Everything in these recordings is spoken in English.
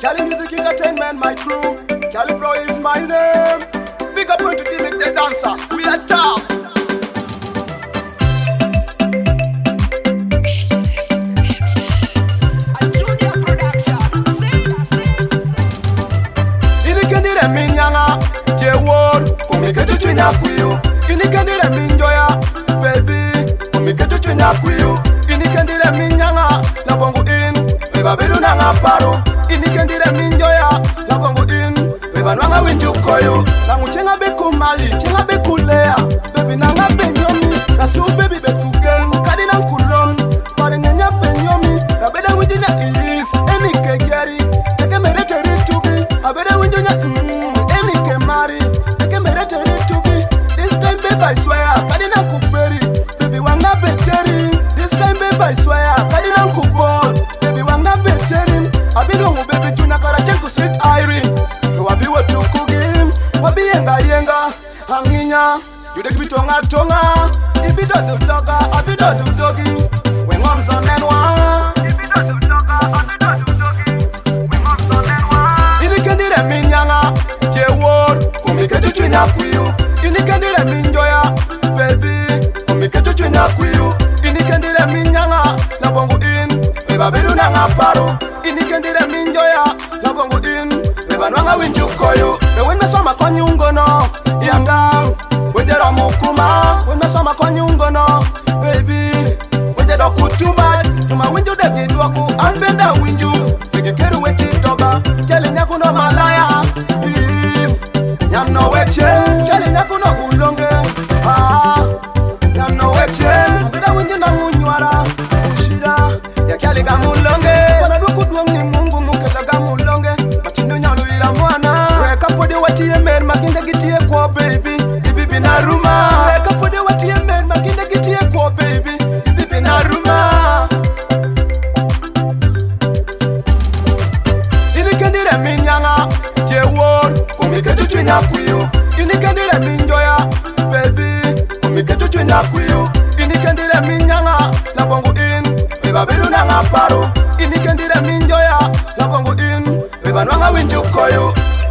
Cali Music Entertainment, my crew. Cali Bro is my name. Big up on to the Make the Dancer. We are tough. Inikendile minyanga, jewor, kumiketu chwenya kuyo. Inikendile minjoya, baby, kumiketu chwenya kuyo. Inikendile minyanga, la bongo in, beba bedu nanga paro. Inikendile minjoya, la bongo in, beba nwanga winju koyo. Nangu chenga beku mali, chenga beku lea. Baby nanga benyomi, nasu baby beku gen, kadi nang kulon. Pare ngenya benyomi, na beda winjinya is, eni kegeri. Eke merete ritubi, abeda winjinya eni kemari. Eke merete ritubi, this time baby I swear, kadi nang kuferi. Baby wanga beteri, this time baby I swear, kadi nang kubol. Baby wanga beteri, abilongu baby juna kara chenku sweet Irene. Wabi watu kugim, wabi yenga hanginya. Yude kibitonga tonga, ibido dudoga, abido dudogi. Wengom zonenwa, ibido dudoga, abido dudogi. Wengom zonenwa. Inikendile minyanga, jewor, kumiketu chwenya kuyu. Inikendile minjoya, baby, kumiketu chwenya kuyu. Inikendile minyanga, la bongo in, beba bedu nanga paro. Inikendile minjoya, la bongo in, beba nwanga winju koyo. Ewen soma konyungo no, yandang. Wejero mukuma, wena soma konyungo no, baby. Wejero kutuma, tuma winju degi duaku, anbenda winju. Wege keru wechi toga, kele nyaku no malaya. Is, nyam no weche, kele nyaku no ulonge. Nyam no weche, abida winju na munywara. Ushida, ya kele gamulonge. Wana duku duong ni mungu muketa gamulonge. Machindo nyalu ila mwana. Weka podi wachie men, makinda gitie kwa baby. Bibi na ruma, weka podi wachie men, makinda gitie kwa baby. Bibi na ruma. Inikendile minyanga, jewor, kumiketu chwenya kuyo. Inikendile minjoya, baby, kumiketu chwenya kuyo. Inikendile minyanga, la bongo in, beba bedu nanga paro. Inikendile minjoya, la bongo in, beba nwanga winju koyo.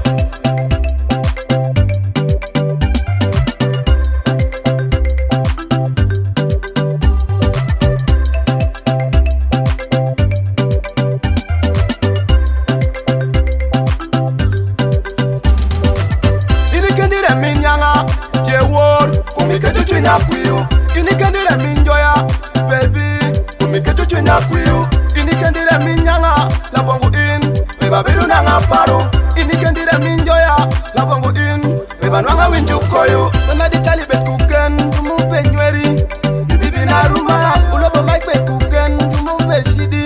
Inikendile minyanga, jewor, kumiketu chwenya kuyo. Inikendile minjoya, baby, kumiketu chwenya kuyo. Inikendile minyanga, la bongo in, beba bedu nanga paro. Inikendile minjoya, la bongo in, beba nwanga winju koyo. Nana di tali beku ken, dumu be nyweri. Bibi na ruma, ulobo mic beku ken, dumu be shidi.